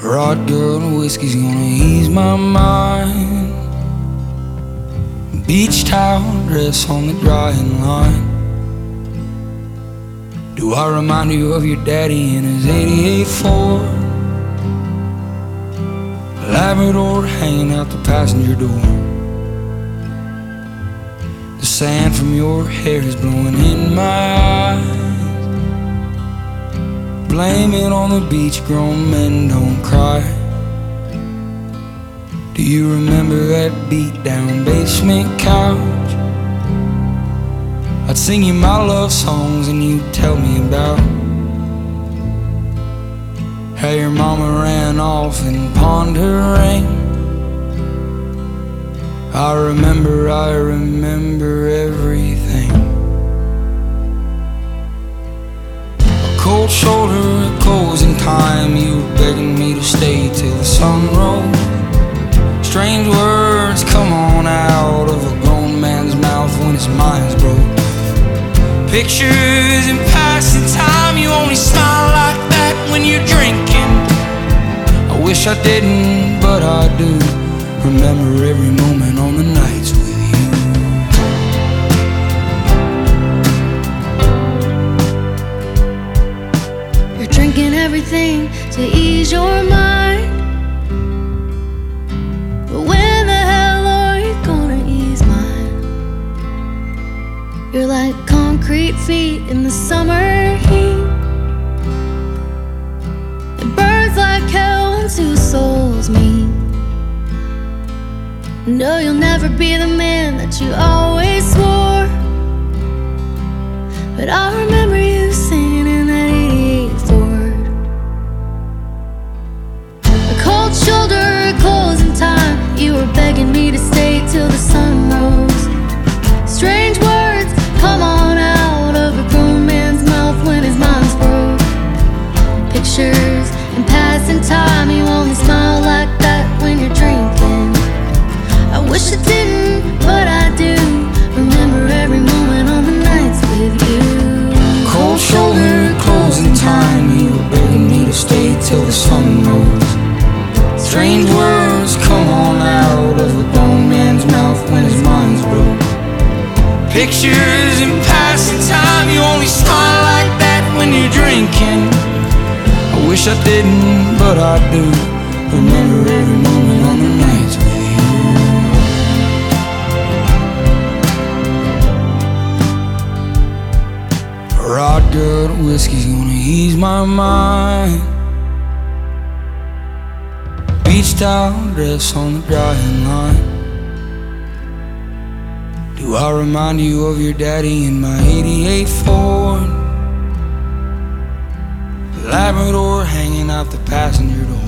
Vodka and whiskey's gonna ease my mind. Beach towel dress on the drying line. Do I remind you of your daddy in his '88 Ford? Labrador hanging out the passenger door. The sand from your hair is blowing in my eyes. Blame it on the beach, grown men don't cry. Do you remember that beat down basement couch? I'd sing you my love songs and you'd tell me about how your mama ran off and pawned her ring. I remember everything. A cold shoulder, a closing time. You were begging me to stay till the sun rose. Strange words come on out of a grown man's mouth when his mind's broke. Pictures in passing time. You only smile like that when you're drinking. I wish I didn't, but I do. Remember every moment on the nights with you. You're drinking everything to ease your mind, but when the hell are you gonna ease mine? You're like concrete feet in the summer heat. It burns like hell when two souls meet. No, you'll never be the man that you always swore, but I remember you singing in that '88 Ford. A cold shoulder, a closing time. You were begging me to stay till the sun rose. Strange words come on out of a grown man's mouth when his mind's broke. Pictures in passing time. You only smile like that when you're drinking. I wish I didn't, but I do. Remember every moment on the nights with you. Cold shoulder, closing time. You were begging me to stay till the sun rose. Strange words come on out of a grown man's mouth when his mind's broke. Pictures in passing time. You only smile like that when you're drinking. I wish I didn't, but I do. Remember every moment on the nights with you. Vodka and whiskey's gonna ease my mind. Beach towel dress on the drying line. Do I remind you of your daddy in my '88 Ford? Labrador hanging out the passenger door.